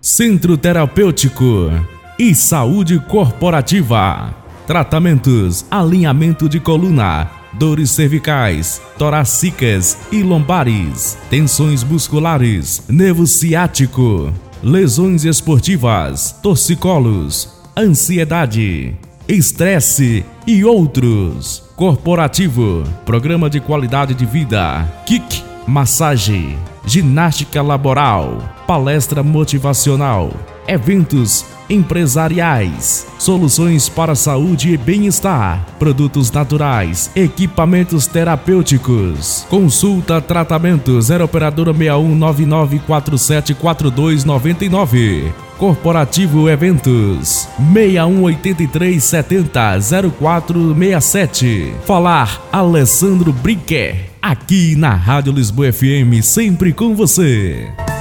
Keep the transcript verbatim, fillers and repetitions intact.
Centro Terapêutico e Saúde Corporativa. Tratamentos, alinhamento de coluna, dores cervicais, torácicas e lombares, tensões musculares, nervo ciático, lesões esportivas, torcicolos, ansiedade, estresse e outros. Corporativo, programa de qualidade de vida, Kick, massagem, ginástica laboral, palestra motivacional, eventos empresariais, soluções para saúde e bem-estar, produtos naturais, equipamentos terapêuticos, consulta, tratamento, zero operadora seis um nove nove quatro sete quatro dois nove nove. Corporativo Eventos seis um oito três sete zero zero quatro seis sete. Falar Alessandro Brinquer, aqui na Rádio Lisboa F M, sempre com você.